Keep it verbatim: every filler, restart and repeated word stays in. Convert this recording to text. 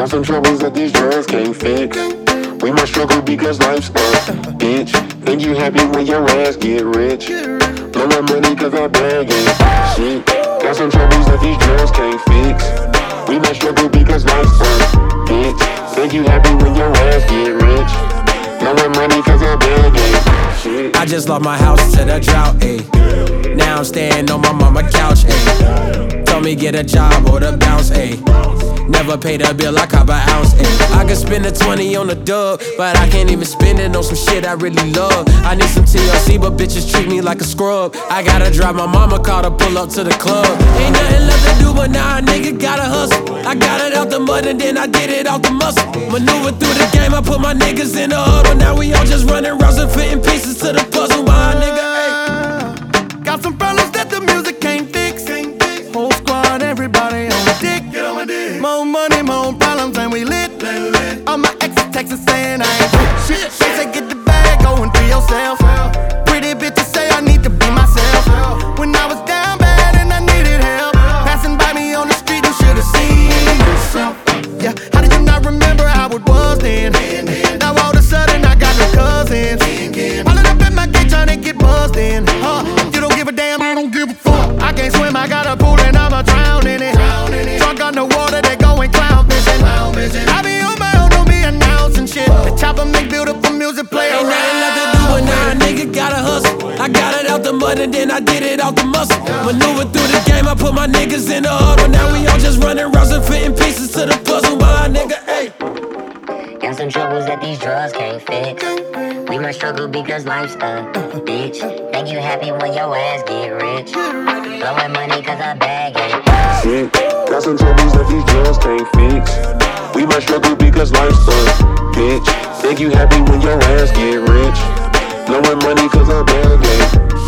Got some troubles that these drugs can't fix. We must struggle because life's a bitch. Think you happy when your ass get rich. Blowing money cause I bag it. Shit. Got some troubles that these drugs can't fix. We must struggle because life's a bitch. Think you happy when your ass get rich. Blowing money cause I bag it. Shit. I just lost my house to the drought, ayy. Now I'm staying on my mama couch, ayy. Told me get a job or the bounce, ayy. Never paid a bill, I cop an ounce, ayy. I could spend a twenty on the dub, but I can't even spend it on some shit I really love. I need some T L C, but bitches treat me like a scrub. I gotta drive my mama car to pull up to the club. Ain't nothing left to do, but now a nigga gotta hustle. I got it out the mud and then I did it out the muscle. Maneuver through the game, I put my niggas in the huddle. Now we all just running rounds and fitting pieces to the puzzle. My nigga, ayy. Got some problems that the music can't fix. Whole squad, everybody on the dick. More money, more problems, and we lit. All my exes texting saying I ain't shit. They say get the bag, go and free yourself. Pretty bitches say I need to be myself. When I was down bad and I needed help, passing by me on the street, you should've seen yourself. Yeah, how did you not remember how it was then? Now all of a sudden I got no cousins. All up at my gate trying to get buzzed in. Huh? You don't give a damn, I don't give a fuck. I can't swim, I got a pool and I'ma drown in it. Drunk on the water, they going clown fishing. I be on my own, don't be announcing shit. The chopper make beautiful music play around. Ain't nothing left to do, but now a nigga gotta hustle. I got it out the mud and then I did it out the muscle. Maneuver through the game, I put my niggas in the huddle. Now we all just running rounds and fitting pieces to the puzzle. My nigga, ayy. Got some troubles that these drugs can't fix. We must struggle because life's a bitch. Think you happy when your ass get rich. Blowing money cause I bag it. Shit. Got some troubles that these drugs can't fix. We must struggle because life's a bitch. Think you happy when your ass get rich. Blowing money cause I bag it.